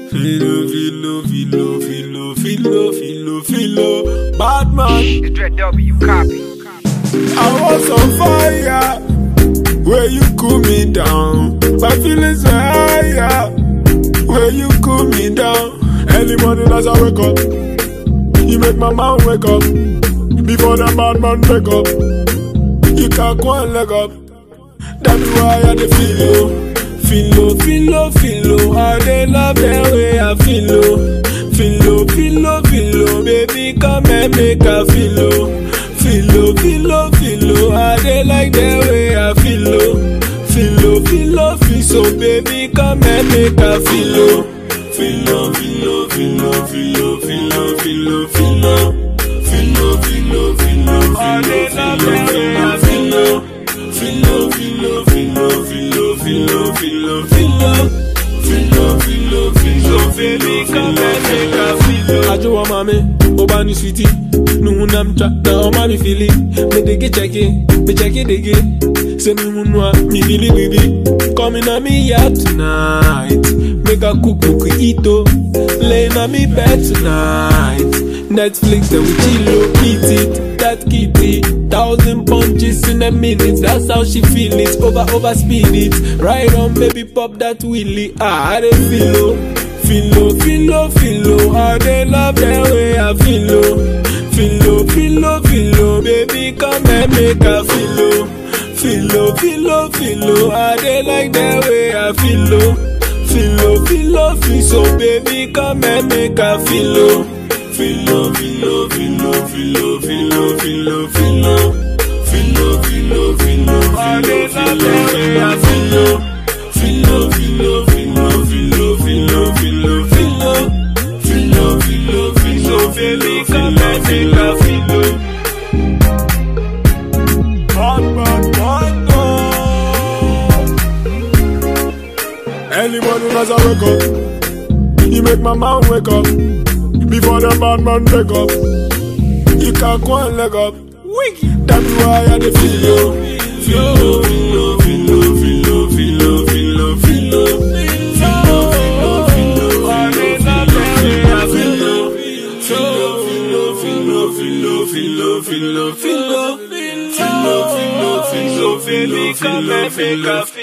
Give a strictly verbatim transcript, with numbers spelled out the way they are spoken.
Philo, philo, philo, philo, philo, philo, philo. Bad man. The Dread W copy. I was on fire. Where you cool me down. My feelings are higher. Where you cool me down. Early morning as I wake up, you make my mind wake up. Before the bad man wake up, you can't go and leg up. That's why I dey feel low. Feel low, feel low, feel low. I dey love the way I feel low. Feel low, feel low, feel low. Baby, come and make I feel low. Feel low, feel low, feel low. I dey like the way I feel low. Feel low, feel low, feel so. Baby, come and make I feel low. Feel low, feel low, feel low, feel low, feel low, feel low, feel low. Feel low, feel low, feel low, I dey love the way I feel low. Feel low, feel low, feel low, feel low, feel low, feel low, feel low. Feel low, feel low, feel low, baby, come and make I feel low. Ajo wa mami, obani sweetie. Nuhuna mcha, na omami fili. Me digi cheki, me cheki digi. Say me munwa, me dili bibi. Coming on me out tonight. Make a cook cook ito. Lay on me bed tonight. Netflix and we chillo, eat it. That kitty, thousand punches in a minute. That's how she feel it. Over over speed it. Right on, baby, pop that wheelie. Ah, I dey feel low, feel low, feel low, feel low. I dey love the way I feel low. Feel low, feel low, feel low. Baby, come and make I feel low. Feel low, feel low, feel low. I dey like the way I feel low. Feel low, feel low, feel so. Baby, come and make I feel low. Feel low, feel low, feel low, feel low, feel low, feel low, feel low. Feel low, feel low, feel low, I dey like the way I feel low. Feel low, feel low, feel low, feel low, feel low, feel low, feel low. Feel low, feel low, feel so. Baby, come and make I feel low. Bad, bad, bad, bad. Early morning as I wake up, you make my mind wake up. Before the bad man wake up, you can't go and leg up. That's why I dey feel low. Feel low, feel low, feel low, feel low, feel low, feel low, feel low. Feel low, feel low, feel low, I dey love the way I feel low. Feel low, feel low, feel low, feel low, feel low, feel low, feel low. Feel low, feel low, feel low, feel low, feel low, feel low.